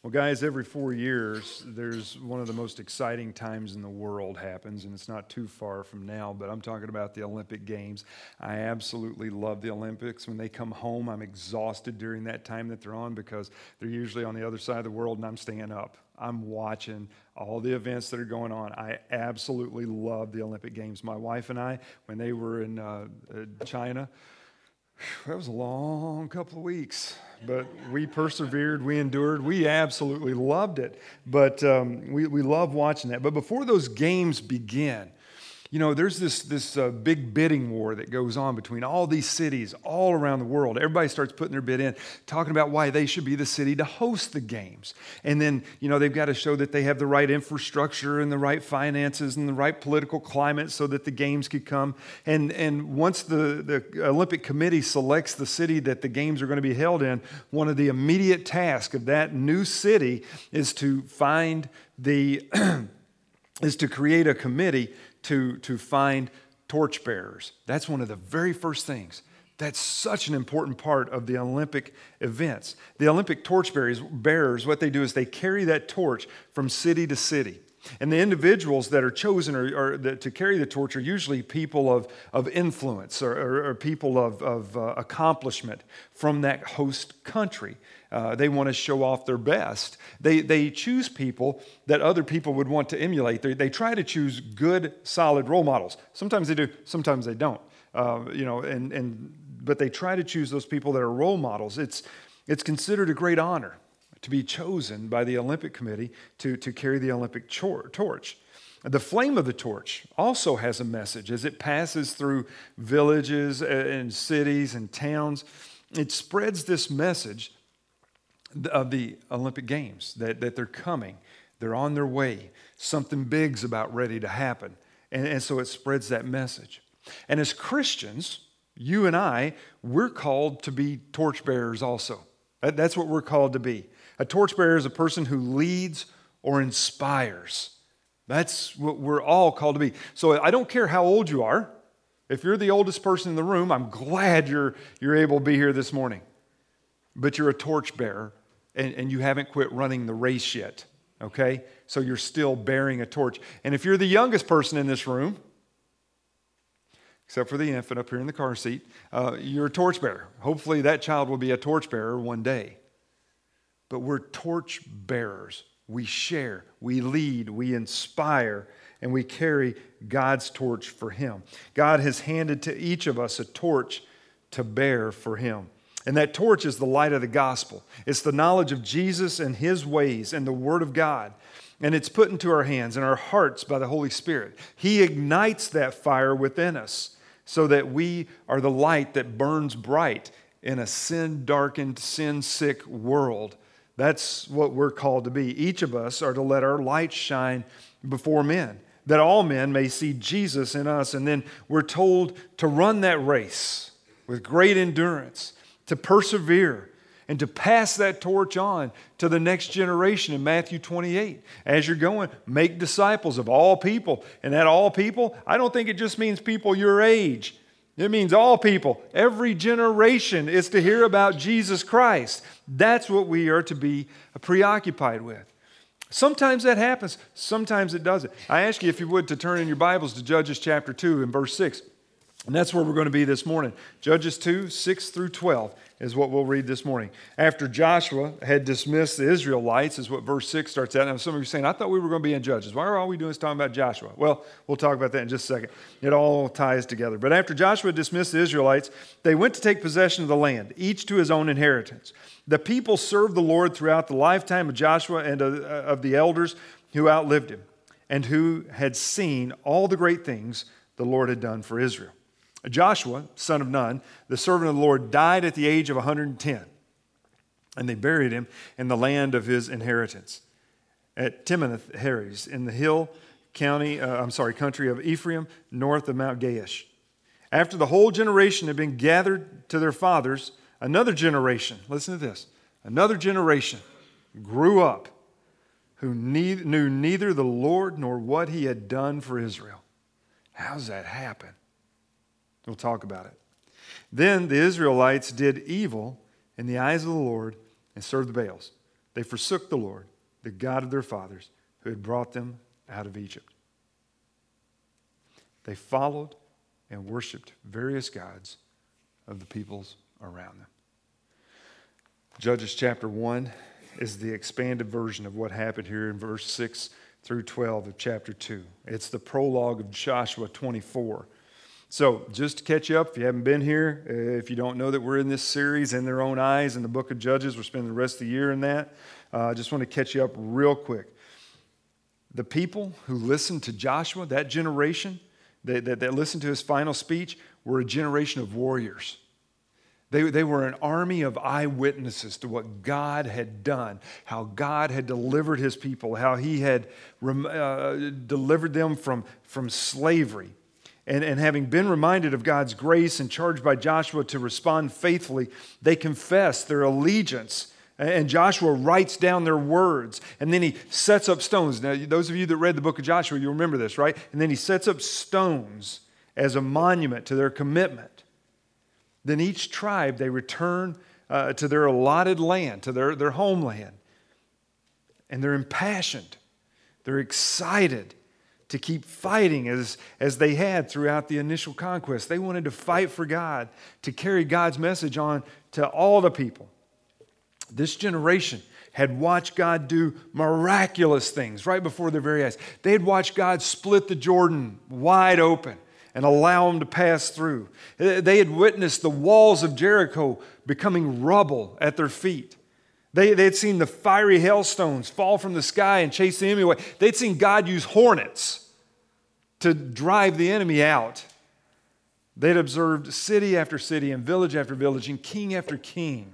Well, guys, every 4 years, there's one of the most exciting times in the world happens, and it's not too far from now, but I'm talking about the Olympic Games. I absolutely love the Olympics. When they come home, I'm exhausted during that time that they're on because they're usually on the other side of the world, and I'm staying up. I'm watching all the events that are going on. I absolutely love the Olympic Games. My wife and I, when they were in China, that was a long couple of weeks, but we persevered, we endured, we absolutely loved it. But we love watching that. But before those games begin, you know, there's this big bidding war that goes on between all these cities all around the world. Everybody starts putting their bid in, talking about why they should be the city to host the games. And then, you know, they've got to show that they have the right infrastructure and the right finances and the right political climate so that the games could come. And once the Olympic Committee selects the city that the games are going to be held in, one of the immediate tasks of that new city is to find is to create a committee to find torchbearers. That's one of the very first things. That's such an important part of the Olympic events. The Olympic torchbearers, what they do is they carry that torch from city to city. And the individuals that are chosen to carry the torch are usually people of influence or people of accomplishment from that host country. They want to show off their best. They choose people that other people would want to emulate. They try to choose good, solid role models. Sometimes they do, sometimes they don't. But they try to choose those people that are role models. It's considered a great honor to be chosen by the Olympic Committee to carry the Olympic torch. The flame of the torch also has a message as it passes through villages and cities and towns. It spreads this message of the Olympic Games, that they're coming, they're on their way, something big's about ready to happen. And so it spreads that message. And as Christians, you and I, we're called to be torchbearers also. That's what we're called to be. A torchbearer is a person who leads or inspires. That's what we're all called to be. So I don't care how old you are. If you're the oldest person in the room, I'm glad you're able to be here this morning. But you're a torchbearer, and you haven't quit running the race yet, okay? So you're still bearing a torch. And if you're the youngest person in this room, except for the infant up here in the car seat, you're a torchbearer. Hopefully that child will be a torchbearer one day. But we're torch bearers. We share, we lead, we inspire, and we carry God's torch for Him. God has handed to each of us a torch to bear for Him. And that torch is the light of the gospel. It's the knowledge of Jesus and His ways and the Word of God. And it's put into our hands and our hearts by the Holy Spirit. He ignites that fire within us so that we are the light that burns bright in a sin-darkened, sin-sick world. That's what we're called to be. Each of us are to let our light shine before men, that all men may see Jesus in us. And then we're told to run that race with great endurance, to persevere, and to pass that torch on to the next generation in Matthew 28. As you're going, make disciples of all people. And that all people, I don't think it just means people your age. It means all people. Every generation is to hear about Jesus Christ. That's what we are to be preoccupied with. Sometimes that happens. Sometimes it doesn't. I ask you, if you would, to turn in your Bibles to Judges chapter 2 and verse 6. And that's where we're going to be this morning. Judges 2, 6 through 12 is what we'll read this morning. After Joshua had dismissed the Israelites, is what verse 6 starts out. Now, some of you are saying, I thought we were going to be in Judges. Why are all we doing is talking about Joshua? Well, we'll talk about that in just a second. It all ties together. But after Joshua dismissed the Israelites, they went to take possession of the land, each to his own inheritance. The people served the Lord throughout the lifetime of Joshua and of the elders who outlived him, and who had seen all the great things the Lord had done for Israel. Joshua, son of Nun, the servant of the Lord, died at the age of 110, and they buried him in the land of his inheritance at Timnath-Heres in the country of Ephraim, north of Mount Gaash. After the whole generation had been gathered to their fathers, another generation, listen to this, another generation grew up who knew neither the Lord nor what He had done for Israel. How does that happen? We'll talk about it. Then the Israelites did evil in the eyes of the Lord and served the Baals. They forsook the Lord, the God of their fathers, who had brought them out of Egypt. They followed and worshiped various gods of the peoples around them. Judges chapter 1 is the expanded version of what happened here in verse 6 through 12 of chapter 2. It's the prologue of Joshua 24. So just to catch you up, if you haven't been here, if you don't know that we're in this series, In Their Own Eyes, in the book of Judges, we're spending the rest of the year in that. I just want to catch you up real quick. The people who listened to Joshua, that generation that listened to his final speech, were a generation of warriors. They were an army of eyewitnesses to what God had done, how God had delivered his people, how he had delivered them from slavery. And having been reminded of God's grace and charged by Joshua to respond faithfully, they confessed their allegiance. And Joshua writes down their words. And then he sets up stones. Now, those of you that read the book of Joshua, you remember this, right? And then he sets up stones as a monument to their commitment. Then each tribe, they return to their allotted land, to their homeland. And they're impassioned. They're excited to keep fighting as they had throughout the initial conquest. They wanted to fight for God, to carry God's message on to all the people. This generation had watched God do miraculous things right before their very eyes. They had watched God split the Jordan wide open and allow them to pass through. They had witnessed the walls of Jericho becoming rubble at their feet. They had seen the fiery hailstones fall from the sky and chase the enemy away. They'd seen God use hornets to drive the enemy out. They'd observed city after city and village after village and king after king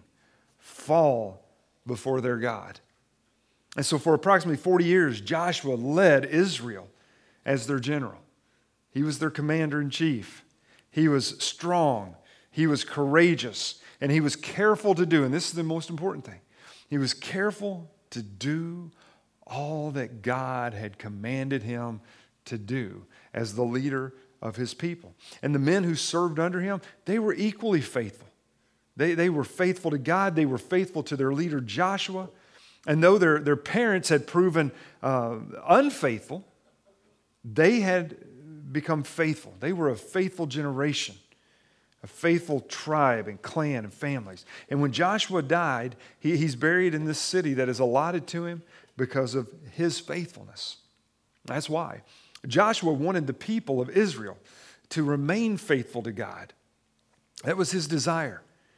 fall before their God. And so for approximately 40 years, Joshua led Israel as their general. He was their commander-in-chief. He was strong. He was courageous. And he was careful to do, and this is the most important thing, he was careful to do all that God had commanded him to do as the leader of his people. And the men who served under him, they were equally faithful. They were faithful to God. They were faithful to their leader, Joshua. And though their parents had proven unfaithful, they had become faithful. They were a faithful generation, a faithful tribe and clan and families. And when Joshua died, he's buried in this city that is allotted to him because of his faithfulness. That's why. Joshua wanted the people of Israel to remain faithful to God. That was his desire,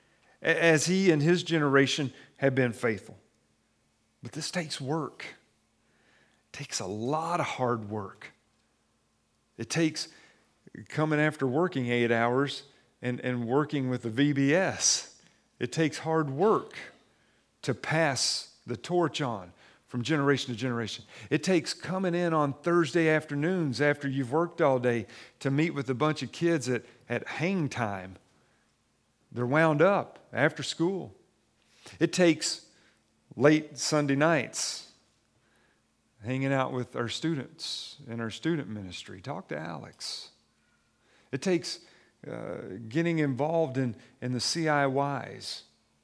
as he and his generation had been faithful. But this takes work. It takes a lot of hard work. It takes coming after working 8 hours and working with the VBS. It takes hard work to pass the torch on from generation to generation. It takes coming in on Thursday afternoons after you've worked all day to meet with a bunch of kids at hang time. They're wound up after school. It takes late Sunday nights hanging out with our students in our student ministry. Talk to Alex. It takes getting involved in the CIYs.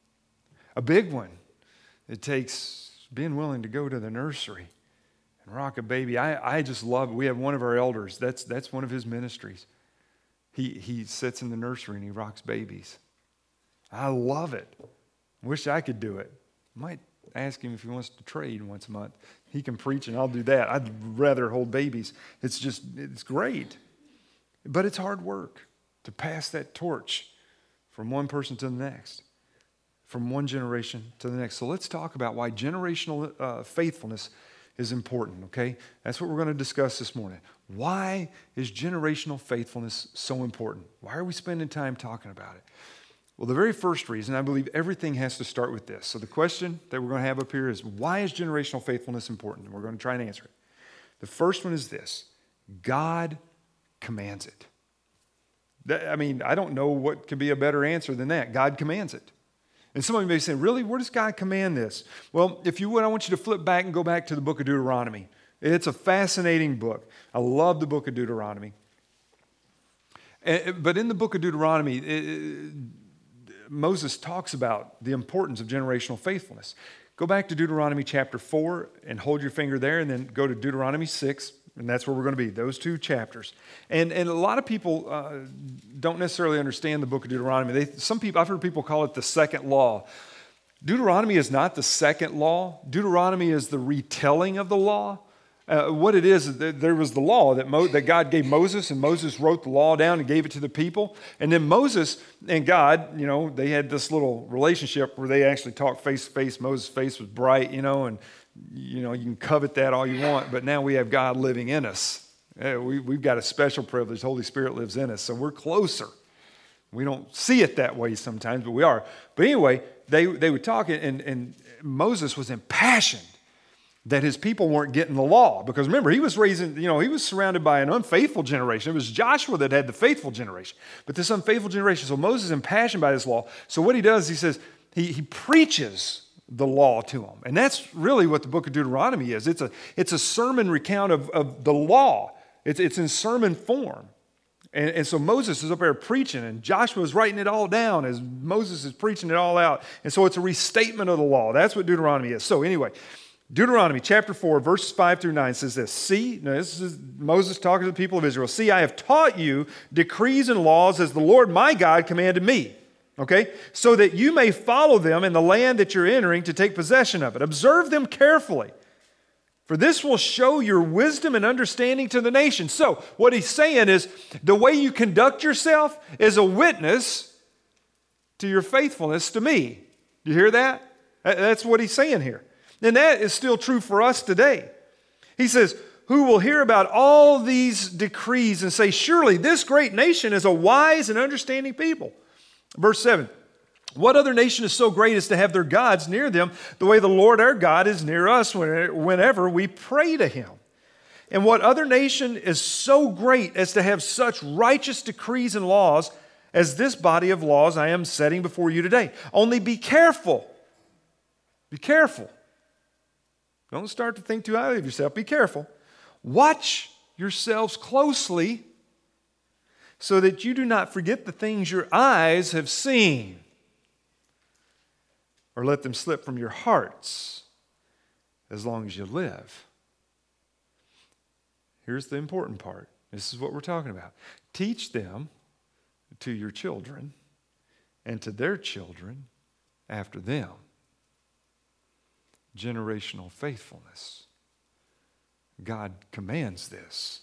A big one. It takes being willing to go to the nursery and rock a baby. I just love it. We have one of our elders. That's one of his ministries. He sits in the nursery and he rocks babies. I love it. Wish I could do it. Might ask him if he wants to trade once a month. He can preach and I'll do that. I'd rather hold babies. It's great. But it's hard work to pass that torch from one person to the next, from one generation to the next. So let's talk about why generational faithfulness is important, okay? That's what we're going to discuss this morning. Why is generational faithfulness so important? Why are we spending time talking about it? Well, the very first reason, I believe everything has to start with this. So the question that we're going to have up here is, why is generational faithfulness important? And we're going to try and answer it. The first one is this: God commands it. I don't know what could be a better answer than that. God commands it. And some of you may say, really, where does God command this? Well, if you would, I want you to flip back and go back to the book of Deuteronomy. It's a fascinating book. I love the book of Deuteronomy. But in the book of Deuteronomy, Moses talks about the importance of generational faithfulness. Go back to Deuteronomy chapter 4 and hold your finger there, and then go to Deuteronomy 6, and that's where we're going to be, those two chapters. And a lot of people don't necessarily understand the book of Deuteronomy. I've heard people call it the second law. Deuteronomy is not the second law. Deuteronomy is the retelling of the law. What it is, there was the law that God gave Moses, and Moses wrote the law down and gave it to the people. And then Moses and God, they had this little relationship where they actually talked face to face. Moses' face was bright, and you can covet that all you want, but now we have God living in us. We've got a special privilege. The Holy Spirit lives in us, so we're closer. We don't see it that way sometimes, but we are. But anyway, they would talk, and Moses was impassioned that his people weren't getting the law. Because remember, he was he was surrounded by an unfaithful generation. It was Joshua that had the faithful generation. But this unfaithful generation, so Moses is impassioned by this law. So what he does, he says, he preaches the law to them. And that's really what the book of Deuteronomy is. It's a sermon recount of the law. It's in sermon form. And so Moses is up there preaching, and Joshua is writing it all down as Moses is preaching it all out. And so it's a restatement of the law. That's what Deuteronomy is. So anyway, Deuteronomy chapter 4, verses 5 through 9 says this. See, now this is Moses talking to the people of Israel. See, I have taught you decrees and laws as the Lord my God commanded me. Okay? So that you may follow them in the land that you're entering to take possession of it. Observe them carefully. For this will show your wisdom and understanding to the nation. So what he's saying is the way you conduct yourself is a witness to your faithfulness to me. You hear that? That's what he's saying here. And that is still true for us today. He says, who will hear about all these decrees and say, surely this great nation is a wise and understanding people. Verse 7, what other nation is so great as to have their gods near them the way the Lord our God is near us whenever we pray to him? And what other nation is so great as to have such righteous decrees and laws as this body of laws I am setting before you today? Only be careful. Be careful. Don't start to think too highly of yourself. Be careful. Watch yourselves closely so that you do not forget the things your eyes have seen, or let them slip from your hearts as long as you live. Here's the important part. This is what we're talking about. Teach them to your children and to their children after them. Generational faithfulness. God commands this.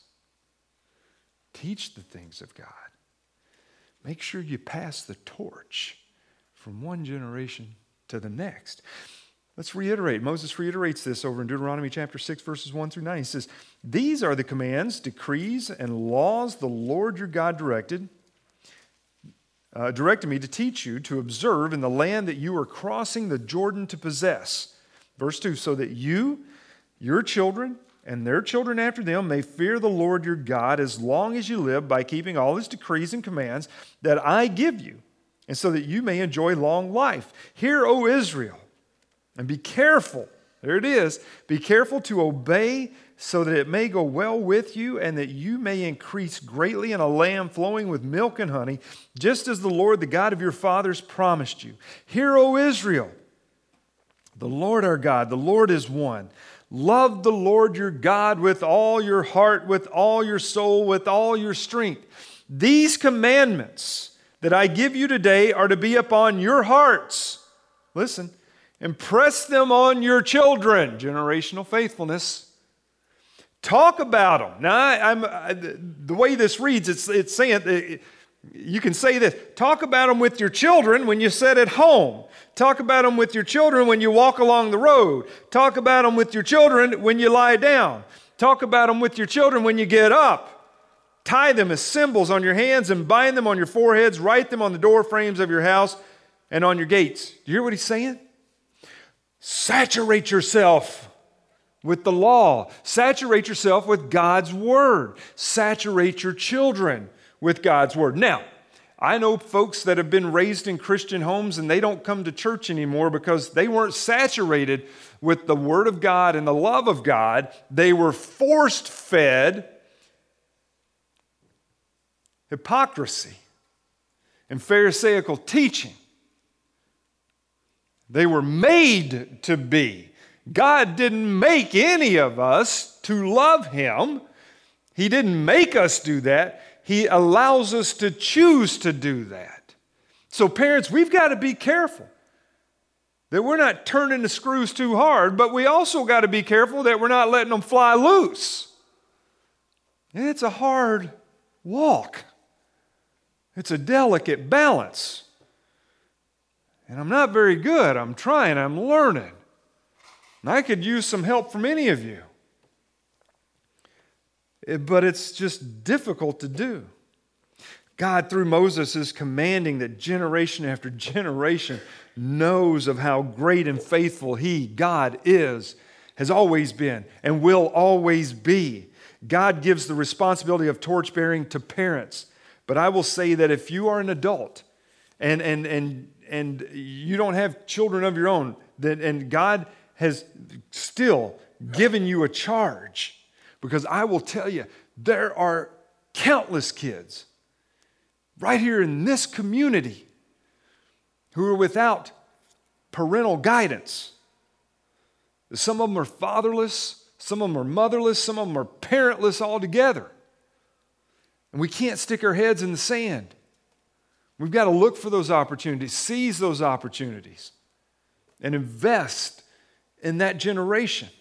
Teach the things of God. Make sure you pass the torch from one generation to the next. Let's reiterate. Moses reiterates this over in Deuteronomy chapter 6, verses 1 through 9. He says, these are the commands, decrees, and laws the Lord your God directed me to teach you to observe in the land that you are crossing the Jordan to possess. Verse 2, so that you, your children, and their children after them may fear the Lord your God as long as you live by keeping all his decrees and commands that I give you, and so that you may enjoy long life. Hear, O Israel, and be careful. There it is. Be careful to obey so that it may go well with you and that you may increase greatly in a land flowing with milk and honey, just as the Lord, the God of your fathers, promised you. Hear, O Israel, the Lord our God, the Lord is one. Love the Lord your God with all your heart, with all your soul, with all your strength. These commandments that I give you today are to be upon your hearts. Listen, impress them on your children. Generational faithfulness. Talk about them. Now, the way this reads, it's saying, you can say this. Talk about them with your children when you sit at home. Talk about them with your children when you walk along the road. Talk about them with your children when you lie down. Talk about them with your children when you get up. Tie them as symbols on your hands and bind them on your foreheads. Write them on the door frames of your house and on your gates. Do you hear what he's saying? Saturate yourself with the law. Saturate yourself with God's word. Saturate your children with God's word. Now, I know folks that have been raised in Christian homes and they don't come to church anymore because they weren't saturated with the word of God and the love of God. They were forced fed hypocrisy and Pharisaical teaching. They were made to be. God didn't make any of us to love Him. He didn't make us do that. He allows us to choose to do that. So parents, we've got to be careful that we're not turning the screws too hard, but we also got to be careful that we're not letting them fly loose. And it's a hard walk. It's a delicate balance. And I'm not very good. I'm trying. I'm learning. And I could use some help from any of you. But it's just difficult to do. God, through Moses, is commanding that generation after generation knows of how great and faithful He, God, is, has always been, and will always be. God gives the responsibility of torchbearing to parents. But I will say that if you are an adult and you don't have children of your own, and God has still given you a charge, because I will tell you, there are countless kids right here in this community who are without parental guidance. Some of them are fatherless, some of them are motherless, some of them are parentless altogether. And we can't stick our heads in the sand. We've got to look for those opportunities, seize those opportunities, and invest in that generation.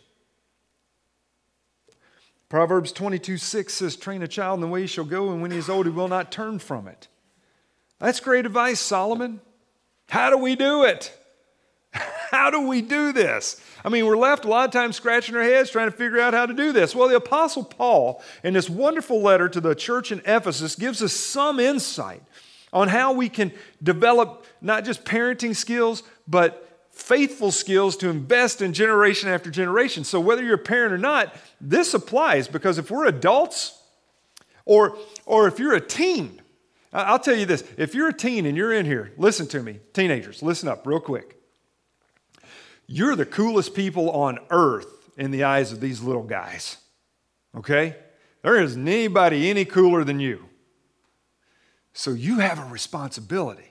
Proverbs 22:6 says, train a child in the way he shall go, and when he is old, he will not turn from it. That's great advice, Solomon. How do we do it? How do we do this? I mean, we're left a lot of times scratching our heads trying to figure out how to do this. Well, the Apostle Paul, in this wonderful letter to the church in Ephesus, gives us some insight on how we can develop not just parenting skills, but faithful skills to invest in generation after generation. So whether you're a parent or not, this applies, because if we're adults or if you're a teen, I'll tell you this, if you're a teen and you're in here, listen to me, teenagers, listen up real quick. You're the coolest people on earth in the eyes of these little guys, okay? There isn't anybody any cooler than you. So you have a responsibility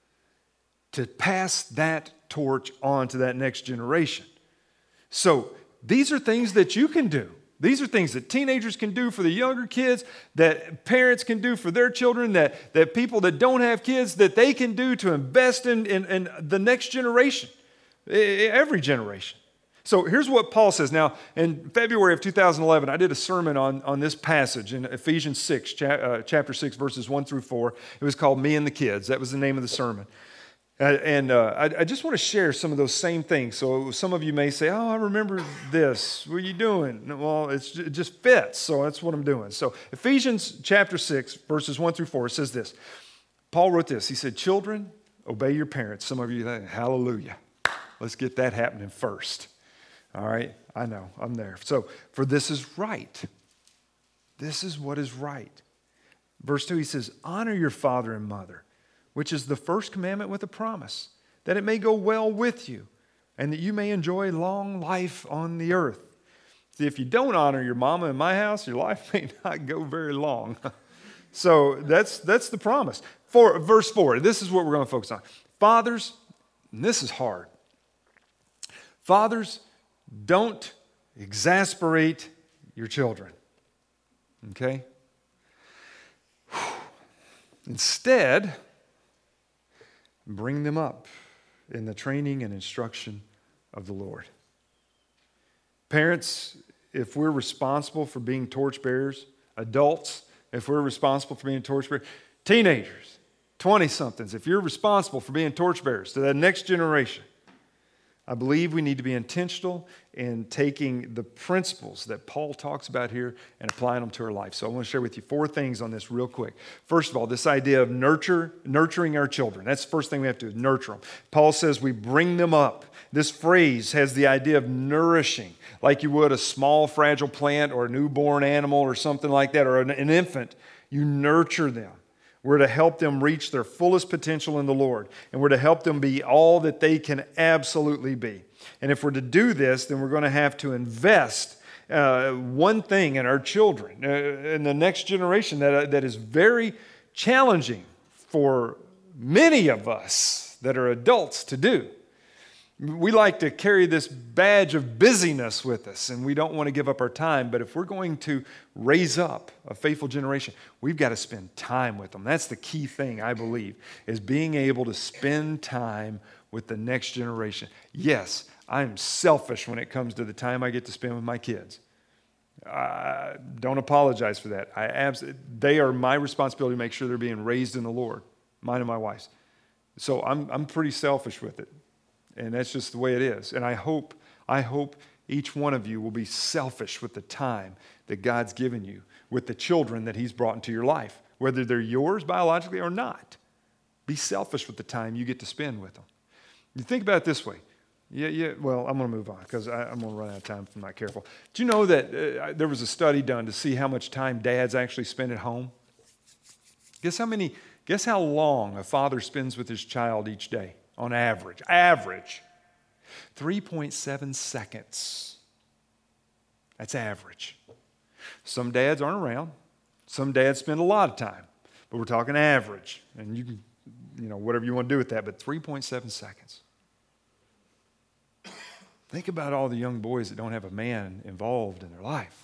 to pass that torch on to that next generation. So these are things that you can do. These are things that teenagers can do for the younger kids, that parents can do for their children, that people that don't have kids, that they can do to invest in the next generation, every generation. So here's what Paul says. Now, in February of 2011, I did a sermon on this passage in Ephesians 6, chapter 6, verses 1 through 4. It was called Me and the Kids. That was the name of the sermon. I just want to share some of those same things. So some of you may say, oh, I remember this. What are you doing? Well, it just fits, so that's what I'm doing. So Ephesians chapter 6, verses 1 through 4, it says this. Paul wrote this. He said, children, obey your parents. Some of you think, hallelujah. Let's get that happening first. All right? I know, I'm there. So, for this is right. This is what is right. Verse 2, he says, honor your father and mother, which is the first commandment with a promise, that it may go well with you, and that you may enjoy long life on the earth. See, if you don't honor your mama in my house, your life may not go very long. So that's the promise. Verse 4, this is what we're going to focus on. Fathers, and this is hard. Fathers, don't exasperate your children. Okay? Instead, bring them up in the training and instruction of the Lord. Parents, if we're responsible for being torchbearers, adults, if we're responsible for being torchbearers, teenagers, 20-somethings, if you're responsible for being torchbearers to that next generation, I believe we need to be intentional in taking the principles that Paul talks about here and applying them to our life. So I want to share with you 4 things on this real quick. First of all, this idea of nurturing our children. That's the first thing we have to do, nurture them. Paul says we bring them up. This phrase has the idea of nourishing, like you would a small, fragile plant or a newborn animal or something like that, or an infant. You nurture them. We're to help them reach their fullest potential in the Lord. And we're to help them be all that they can absolutely be. And if we're to do this, then we're going to have to invest one thing in our children, in the next generation, that is very challenging for many of us that are adults to do. We like to carry this badge of busyness with us, and we don't want to give up our time. But if we're going to raise up a faithful generation, we've got to spend time with them. That's the key thing, I believe, is being able to spend time with the next generation. Yes, I'm selfish when it comes to the time I get to spend with my kids. Don't apologize for that. They are my responsibility to make sure they're being raised in the Lord, mine and my wife's. So I'm pretty selfish with it. And that's just the way it is. And I hope each one of you will be selfish with the time that God's given you, with the children that He's brought into your life, whether they're yours biologically or not. Be selfish with the time you get to spend with them. You think about it this way. Well, I'm going to move on because I'm going to run out of time if I'm not careful. Do you know that there was a study done to see how much time dads actually spend at home? Guess how long a father spends with his child each day? On average, 3.7 seconds. That's average. Some dads aren't around. Some dads spend a lot of time, but we're talking average. And you can, whatever you want to do with that, but 3.7 seconds. Think about all the young boys that don't have a man involved in their life.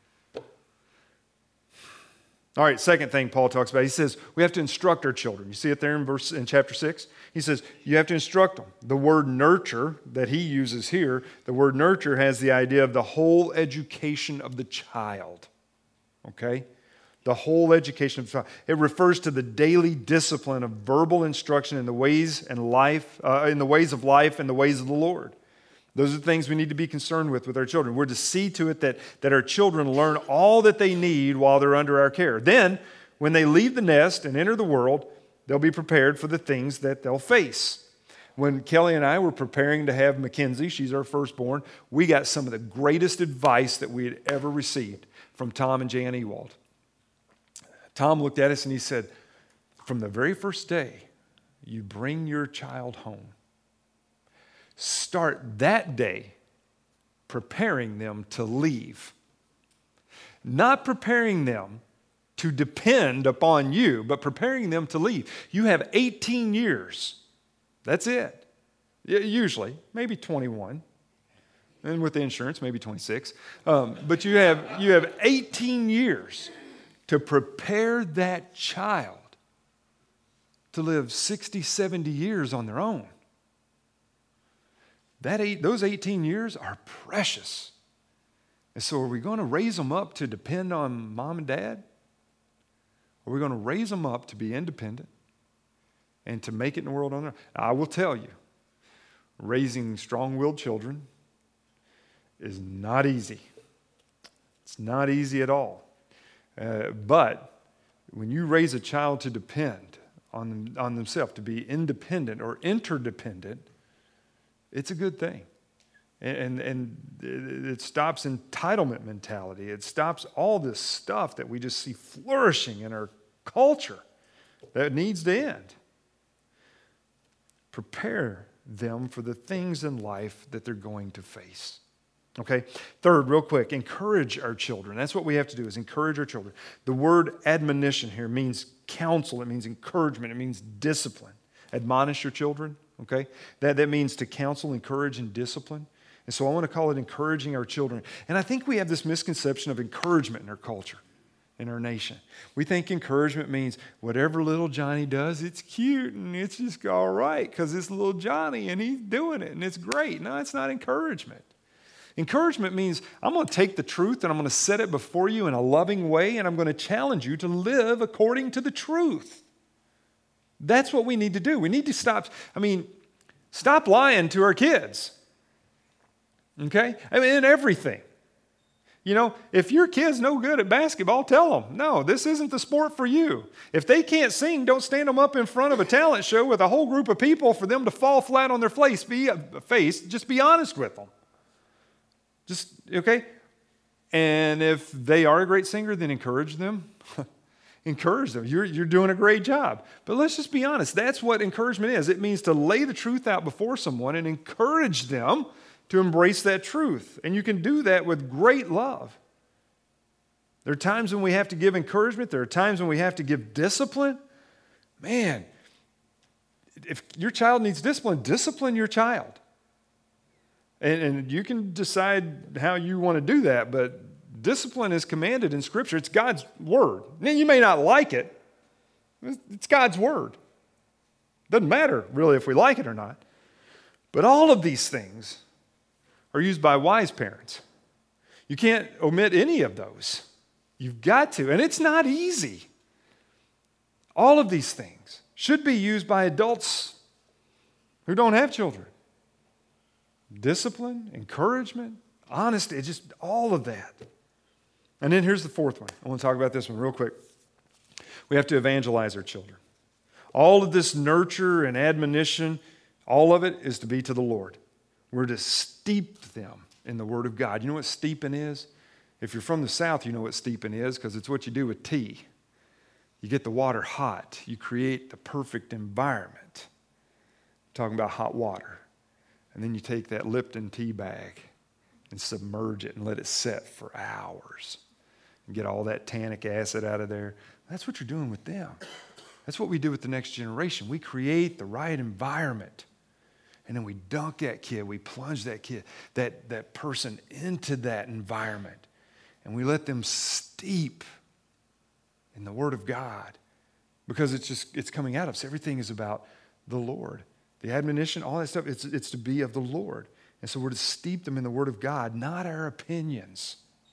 All right, second thing Paul talks about, he says we have to instruct our children. You see it there in chapter 6? He says you have to instruct them. The word nurture that he uses here, the word nurture has the idea of the whole education of the child. Okay? The whole education of the child. It refers to the daily discipline of verbal instruction in the ways of life and the ways of the Lord. Those are the things we need to be concerned with our children. We're to see to it that our children learn all that they need while they're under our care. Then, when they leave the nest and enter the world, they'll be prepared for the things that they'll face. When Kelly and I were preparing to have Mackenzie, she's our firstborn, we got some of the greatest advice that we had ever received from Tom and Jan Ewald. Tom looked at us and he said, from the very first day you bring your child home, start that day preparing them to leave. Not preparing them to depend upon you, but preparing them to leave. You have 18 years. That's it. Usually, maybe 21. And with the insurance, maybe 26. But you have 18 years to prepare that child to live 60, 70 years on their own. Those 18 years are precious. And so are we going to raise them up to depend on mom and dad? Or are we going to raise them up to be independent and to make it in the world on their own? I will tell you, raising strong-willed children is not easy. It's not easy at all. But when you raise a child to depend on themselves, to be independent or interdependent, it's a good thing. And it stops entitlement mentality. It stops all this stuff that we just see flourishing in our culture that needs to end. Prepare them for the things in life that they're going to face. Okay? Third, real quick, encourage our children. That's what we have to do, is encourage our children. The word admonition here means counsel. It means encouragement. It means discipline. Admonish your children. Okay? That means to counsel, encourage, and discipline. And so I want to call it encouraging our children. And I think we have this misconception of encouragement in our culture, in our nation. We think encouragement means whatever little Johnny does, it's cute and it's just all right because it's little Johnny and he's doing it and it's great. No, it's not encouragement. Encouragement means I'm going to take the truth and I'm going to set it before you in a loving way and I'm going to challenge you to live according to the truth. That's what we need to do. We need to stop lying to our kids. Okay? In everything. If your kid's no good at basketball, tell them, no, this isn't the sport for you. If they can't sing, don't stand them up in front of a talent show with a whole group of people for them to fall flat on their face. Just be honest with them. Okay? And if they are a great singer, then encourage them. Encourage them. You're doing a great job. But let's just be honest. That's what encouragement is. It means to lay the truth out before someone and encourage them to embrace that truth. And you can do that with great love. There are times when we have to give encouragement. There are times when we have to give discipline. Man, if your child needs discipline, discipline your child. And you can decide how you want to do that, but discipline is commanded in Scripture. It's God's word. Now, you may not like it. It's God's word. Doesn't matter really if we like it or not. But all of these things are used by wise parents. You can't omit any of those. You've got to. And it's not easy. All of these things should be used by adults who don't have children. Discipline, encouragement, honesty, it's just all of that. And then here's the fourth one. I want to talk about this one real quick. We have to evangelize our children. All of this nurture and admonition, all of it is to be to the Lord. We're to steep them in the Word of God. You know what steeping is? If you're from the South, you know what steeping is because it's what you do with tea. You get the water hot. You create the perfect environment. I'm talking about hot water. And then you take that Lipton tea bag and submerge it and let it set for hours and get all that tannic acid out of there. That's what you're doing with them. That's what we do with the next generation. We create the right environment. And then we dunk that kid, we plunge that kid, that person into that environment. And we let them steep in the Word of God because it's coming out of us. Everything is about the Lord. The admonition, all that stuff, it's to be of the Lord. And so we're to steep them in the Word of God, not our opinions.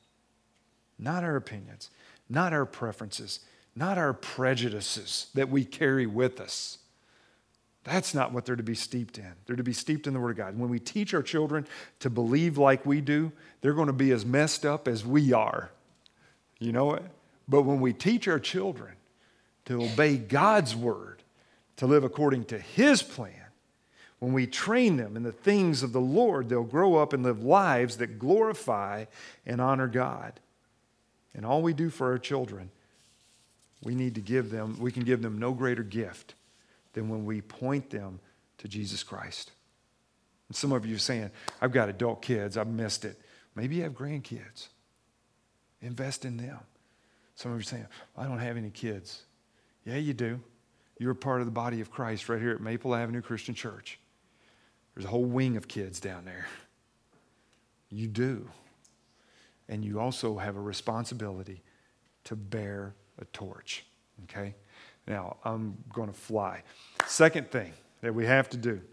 Not our opinions, not our preferences, not our prejudices that we carry with us. That's not what they're to be steeped in. They're to be steeped in the Word of God. And when we teach our children to believe like we do, they're going to be as messed up as we are. You know it? But when we teach our children to obey God's Word, to live according to His plan, when we train them in the things of the Lord, they'll grow up and live lives that glorify and honor God. And all we do for our children, we can give them no greater gift than when we point them to Jesus Christ. And some of you are saying, I've got adult kids, I've missed it. Maybe you have grandkids. Invest in them. Some of you are saying, I don't have any kids. Yeah, you do. You're a part of the body of Christ right here at Maple Avenue Christian Church. There's a whole wing of kids down there. You do. And you also have a responsibility to bear a torch. Okay? Now, I'm going to fly. Second thing that we have to do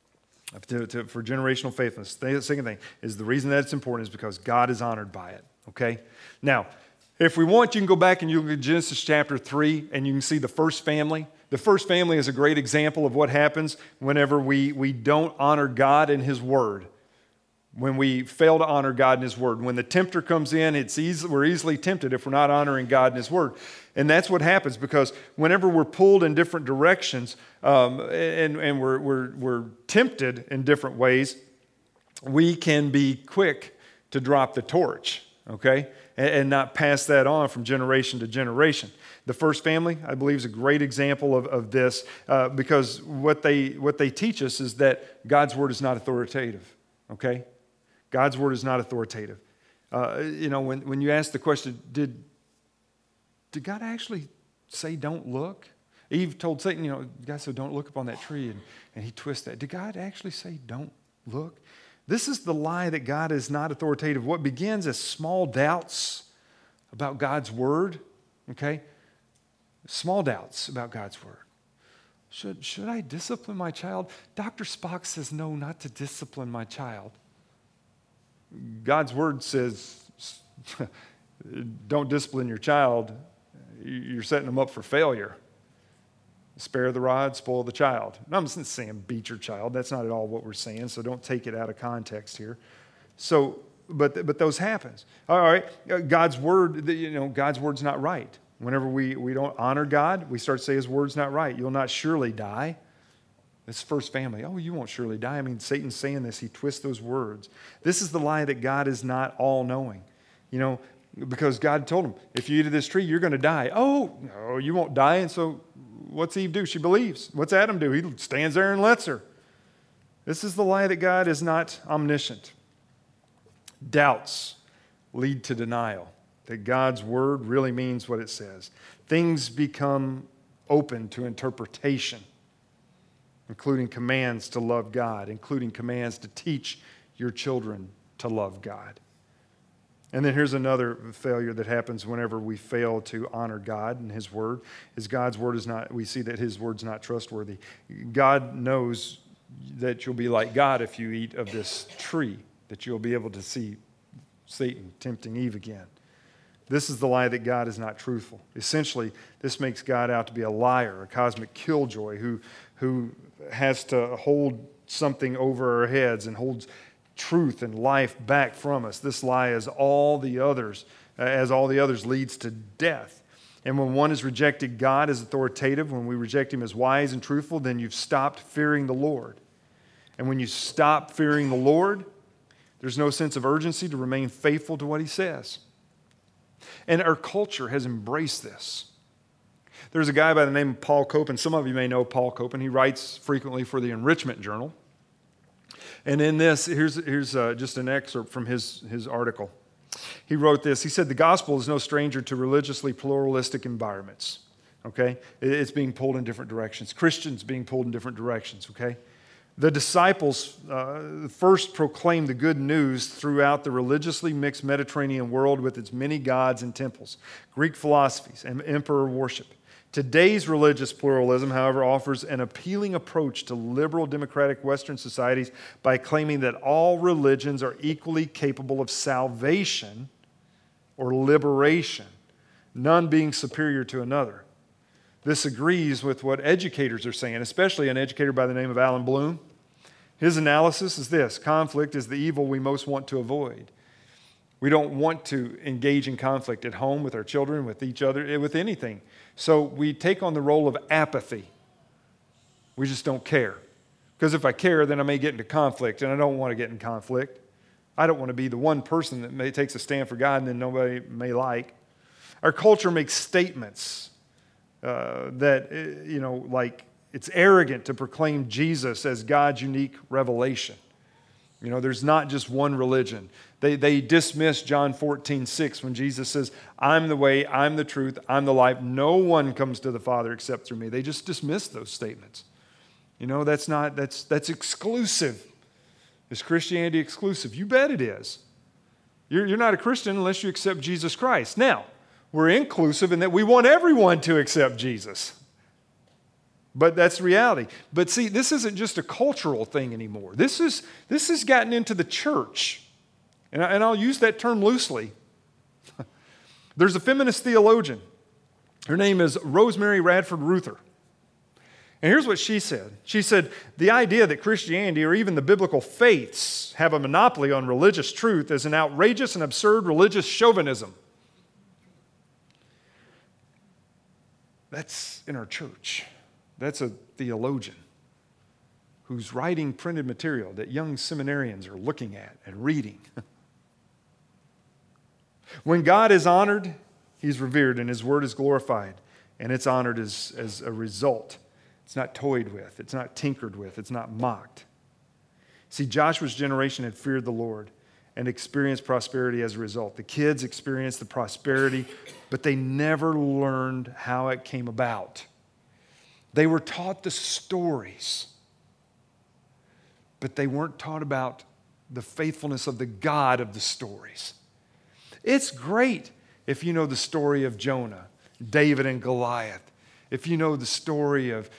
for generational faithfulness, the second thing is the reason that it's important is because God is honored by it. Okay? Now, if we want, you can go back and you look at Genesis chapter 3 and you can see the first family. The first family is a great example of what happens whenever we don't honor God and His Word. When we fail to honor God and His Word. When the tempter comes in, we're easily tempted if we're not honoring God and His Word. And that's what happens because whenever we're pulled in different directions and we're tempted in different ways, we can be quick to drop the torch, okay? And not pass that on from generation to generation. The first family, I believe, is a great example of this because what they teach us is that God's Word is not authoritative, okay? God's Word is not authoritative. When you ask the question, did God actually say don't look? Eve told Satan, God said don't look upon that tree, and he twists that. Did God actually say don't look? This is the lie that God is not authoritative. What begins as small doubts about God's Word, okay? Small doubts about God's Word. Should I discipline my child? Dr. Spock says no, not to discipline my child. God's Word says, don't discipline your child. You're setting them up for failure. Spare the rod, spoil the child. No, I'm not saying beat your child. That's not at all what we're saying, so don't take it out of context here. So, but those happens. All right, God's Word, God's Word's not right. Whenever we don't honor God, we start to say His Word's not right. You'll not surely die. This first family, you won't surely die. I mean, Satan's saying this. He twists those words. This is the lie that God is not all-knowing. Because God told him, if you eat of this tree, you're going to die. Oh, no, you won't die. And so what's Eve do? She believes. What's Adam do? He stands there and lets her. This is the lie that God is not omniscient. Doubts lead to denial, that God's Word really means what it says. Things become open to interpretation, including commands to love God, including commands to teach your children to love God. And then here's another failure that happens whenever we fail to honor God and His Word, is God's Word is not, we see that His Word's not trustworthy. God knows that you'll be like God if you eat of this tree, that you'll be able to see Satan tempting Eve again. This is the lie that God is not truthful. Essentially, this makes God out to be a liar, a cosmic killjoy who has to hold something over our heads and holds truth and life back from us. This lie, as all the others leads to death. And when one has rejected God as authoritative, when we reject Him as wise and truthful, then you've stopped fearing the Lord. And when you stop fearing the Lord, there's no sense of urgency to remain faithful to what He says. And our culture has embraced this. There's a guy by the name of Paul Copan. Some of you may know Paul Copan. He writes frequently for the Enrichment Journal. And in this, here's just an excerpt from his article. He wrote this. He said, "The gospel is no stranger to religiously pluralistic environments." Okay? It's being pulled in different directions. Christians being pulled in different directions. Okay? The disciples first proclaimed the good news throughout the religiously mixed Mediterranean world with its many gods and temples, Greek philosophies, and emperor worship. Today's religious pluralism, however, offers an appealing approach to liberal democratic Western societies by claiming that all religions are equally capable of salvation or liberation, none being superior to another. This agrees with what educators are saying, especially an educator by the name of Alan Bloom. His analysis is this: conflict is the evil we most want to avoid. We don't want to engage in conflict at home, with our children, with each other, with anything. So we take on the role of apathy. We just don't care. Because if I care, then I may get into conflict, and I don't want to get in conflict. I don't want to be the one person that takes a stand for God and then nobody may like. Our culture makes statements that, like it's arrogant to proclaim Jesus as God's unique revelation. There's not just one religion. They dismiss John 14:6 when Jesus says, "I'm the way, I'm the truth, I'm the life. No one comes to the Father except through me." They just dismiss those statements. That's exclusive. Is Christianity exclusive? You bet it is. You're not a Christian unless you accept Jesus Christ. Now, we're inclusive in that we want everyone to accept Jesus. But that's reality. But see, this isn't just a cultural thing anymore. This has gotten into the church. And I'll use that term loosely. There's a feminist theologian. Her name is Rosemary Radford Ruther. And here's what she said. She said, "The idea that Christianity or even the biblical faiths have a monopoly on religious truth is an outrageous and absurd religious chauvinism." That's in our church. That's a theologian who's writing printed material that young seminarians are looking at and reading. When God is honored, He's revered, and His word is glorified, and it's honored as a result. It's not toyed with. It's not tinkered with. It's not mocked. See, Joshua's generation had feared the Lord and experienced prosperity as a result. The kids experienced the prosperity, but they never learned how it came about. They were taught the stories, but they weren't taught about the faithfulness of the God of the stories. It's great if you know the story of Jonah, David and Goliath, if you know the story of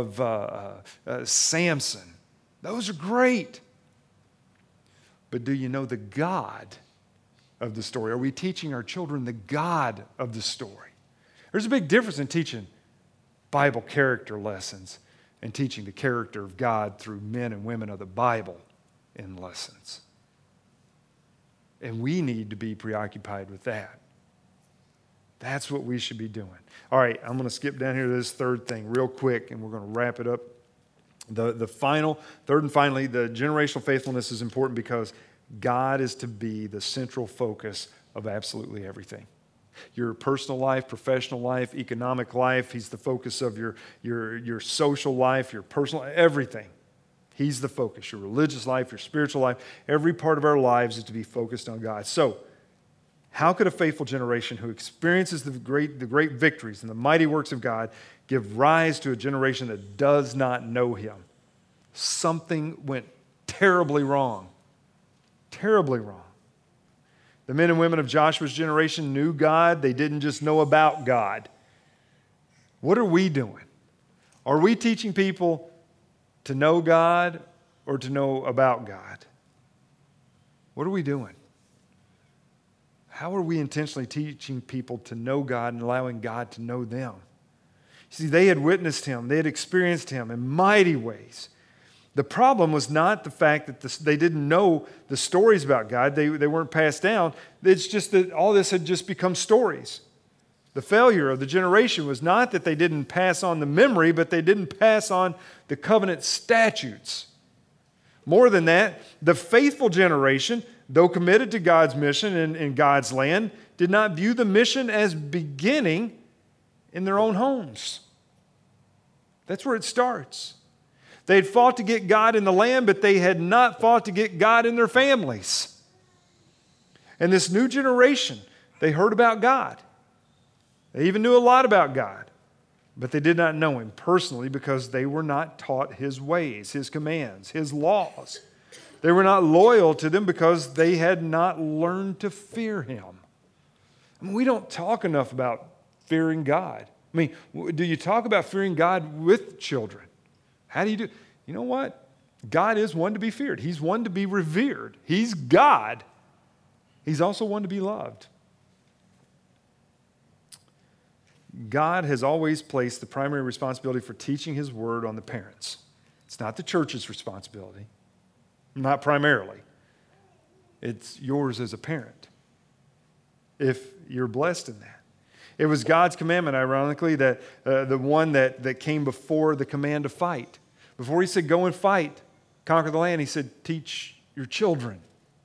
Samson. Those are great. But do you know the God of the story? Are we teaching our children the God of the story? There's a big difference in teaching Bible character lessons and teaching the character of God through men and women of the Bible in lessons. And we need to be preoccupied with that. That's what we should be doing. All right, I'm going to skip down here to this third thing real quick, and we're going to wrap it up. Third and finally, the generational faithfulness is important because God is to be the central focus of absolutely everything. Your personal life, professional life, economic life. He's the focus of your social life, your personal, everything. He's the focus. Your religious life, your spiritual life, every part of our lives is to be focused on God. So, how could a faithful generation who experiences the great victories and the mighty works of God give rise to a generation that does not know Him? Something went terribly wrong. Terribly wrong. The men and women of Joshua's generation knew God. They didn't just know about God. What are we doing? Are we teaching people to know God or to know about God? What are we doing? How are we intentionally teaching people to know God and allowing God to know them? See, they had witnessed Him. They had experienced Him in mighty ways. The problem was not the fact that they didn't know the stories about God. They weren't passed down. It's just that all this had just become stories. The failure of the generation was not that they didn't pass on the memory, but they didn't pass on the covenant statutes. More than that, the faithful generation, though committed to God's mission in God's land, did not view the mission as beginning in their own homes. That's where it starts. They had fought to get God in the land, but they had not fought to get God in their families. And this new generation, they heard about God. They even knew a lot about God, but they did not know Him personally because they were not taught His ways, His commands, His laws. They were not loyal to them because they had not learned to fear Him. I mean, we don't talk enough about fearing God. I mean, do you talk about fearing God with children? How do you do? You know what? God is one to be feared. He's one to be revered. He's God. He's also one to be loved. God has always placed the primary responsibility for teaching His word on the parents. It's not the church's responsibility, not primarily. It's yours as a parent, if you're blessed in that. It was God's commandment, ironically, that the one that came before the command to fight. Before He said, go and fight, conquer the land, He said, teach your children.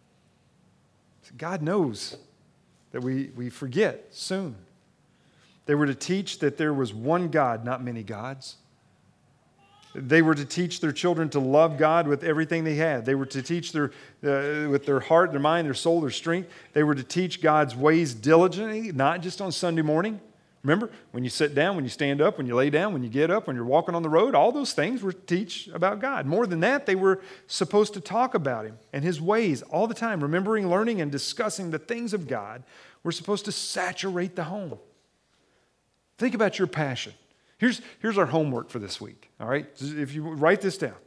God knows that we forget soon. They were to teach that there was one God, not many gods. They were to teach their children to love God with everything they had. They were to teach with their heart, their mind, their soul, their strength. They were to teach God's ways diligently, not just on Sunday morning. Remember, when you sit down, when you stand up, when you lay down, when you get up, when you're walking on the road, all those things were to teach about God. More than that, they were supposed to talk about Him and His ways all the time. Remembering, learning, and discussing the things of God were supposed to saturate the home. Think about your passion. Here's our homework for this week, all right? If you write this down.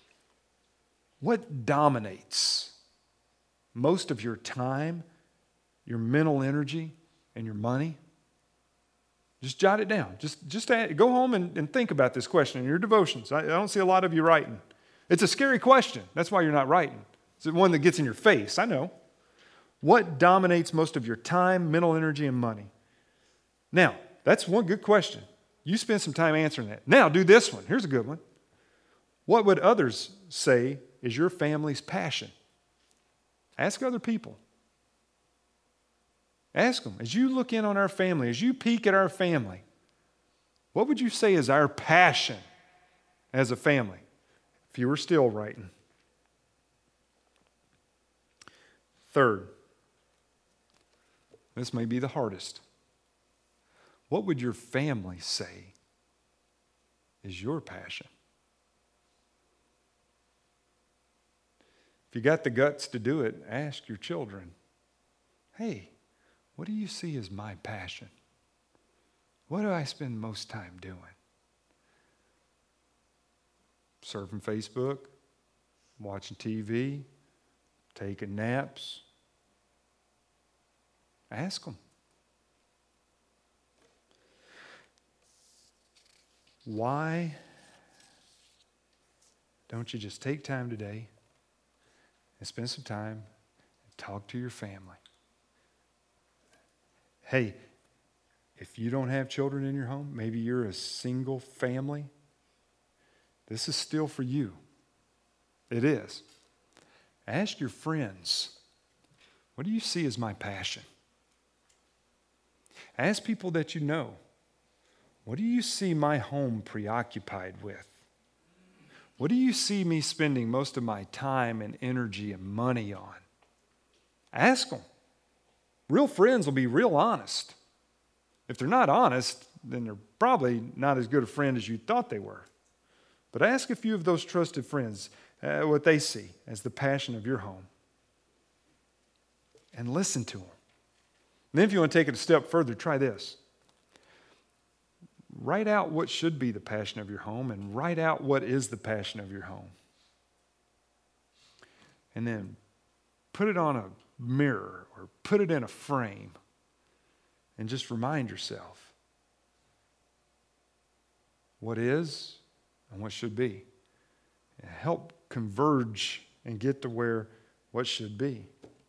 What dominates most of your time, your mental energy, and your money? Just jot it down. Just go home and think about this question in your devotions. I don't see a lot of you writing. It's a scary question. That's why you're not writing. It's the one that gets in your face, I know. What dominates most of your time, mental energy, and money? Now, that's one good question. You spend some time answering that. Now, do this one. Here's a good one. What would others say is your family's passion? Ask other people. Ask them. As you look in on our family, as you peek at our family, what would you say is our passion as a family? If you were still writing. Third, this may be the hardest. What would your family say is your passion? If you got the guts to do it, ask your children, hey, what do you see as my passion? What do I spend most time doing? Surfing Facebook, watching TV, taking naps. Ask them. Why don't you just take time today and spend some time and talk to your family? Hey, if you don't have children in your home, maybe you're a single family, this is still for you. It is. Ask your friends, what do you see as my passion? Ask people that you know, what do you see my home preoccupied with? What do you see me spending most of my time and energy and money on? Ask them. Real friends will be real honest. If they're not honest, then they're probably not as good a friend as you thought they were. But ask a few of those trusted friends what they see as the passion of your home. and listen to them. Then if you want to take it a step further, try this. Write out what should be the passion of your home and write out what is the passion of your home. And then put it on a mirror or put it in a frame and just remind yourself what is and what should be. And help converge and get to where what should be.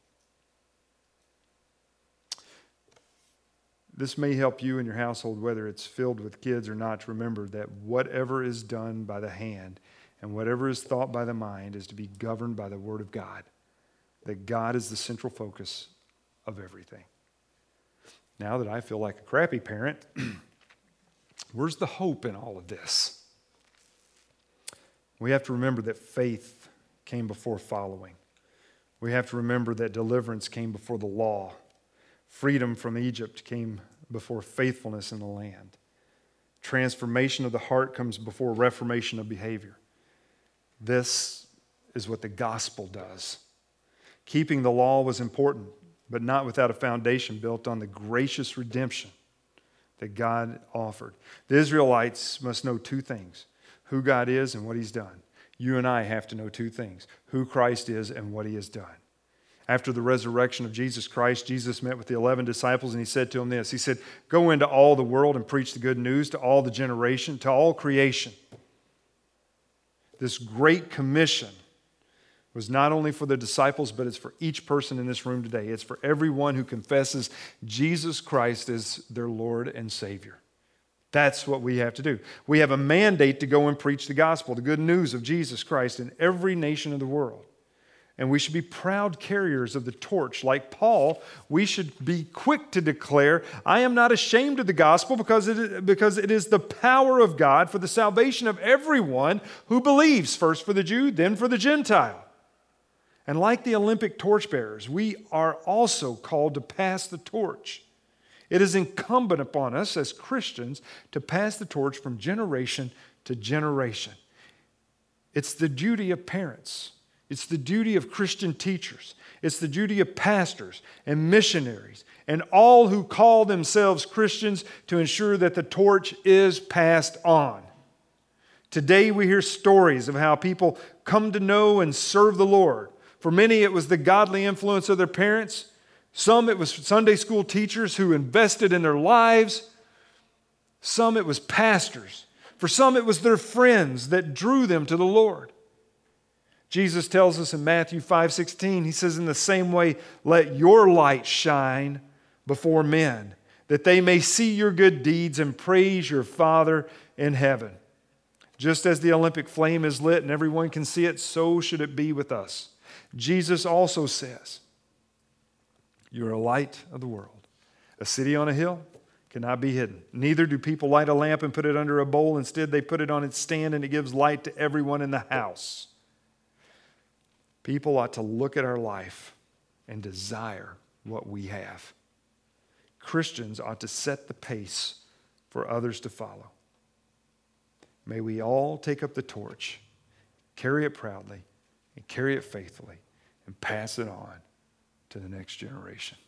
This may help you in your household, whether it's filled with kids or not, to remember that whatever is done by the hand and whatever is thought by the mind is to be governed by the Word of God. That God is the central focus of everything. Now that I feel like a crappy parent, where's the hope in all of this? We have to remember that faith came before following. We have to remember that deliverance came before the law. Freedom from Egypt came before faithfulness in the land. Transformation of the heart comes before reformation of behavior. This is what the gospel does. Keeping the law was important, but not without a foundation built on the gracious redemption that God offered. The Israelites must know two things: who God is and what He's done. You and I have to know two things: who Christ is and what He has done. After the resurrection of Jesus Christ, Jesus met with the 11 disciples and He said to them this. He said, "Go into all the world and preach the good news to all the generation, to all creation." This great commission was not only for the disciples, but it's for each person in this room today. It's for everyone who confesses Jesus Christ as their Lord and Savior. That's what we have to do. We have a mandate to go and preach the gospel, the good news of Jesus Christ in every nation of the world. And we should be proud carriers of the torch. Like Paul, we should be quick to declare, "I am not ashamed of the gospel because it is the power of God for the salvation of everyone who believes, first for the Jew, then for the Gentile." And like the Olympic torchbearers, we are also called to pass the torch. It is incumbent upon us as Christians to pass the torch from generation to generation. It's the duty of parents. It's the duty of Christian teachers. It's the duty of pastors and missionaries and all who call themselves Christians to ensure that the torch is passed on. Today we hear stories of how people come to know and serve the Lord. For many, it was the godly influence of their parents. Some, it was Sunday school teachers who invested in their lives. Some, it was pastors. For some, it was their friends that drew them to the Lord. Jesus tells us in Matthew 5:16, He says, "In the same way, let your light shine before men, that they may see your good deeds and praise your Father in heaven." Just as the Olympic flame is lit and everyone can see it, so should it be with us. Jesus also says, "You are a light of the world. A city on a hill cannot be hidden. Neither do people light a lamp and put it under a bowl. Instead, they put it on its stand, and it gives light to everyone in the house." People ought to look at our life and desire what we have. Christians ought to set the pace for others to follow. May we all take up the torch, carry it proudly, and carry it faithfully, and pass it on to the next generation.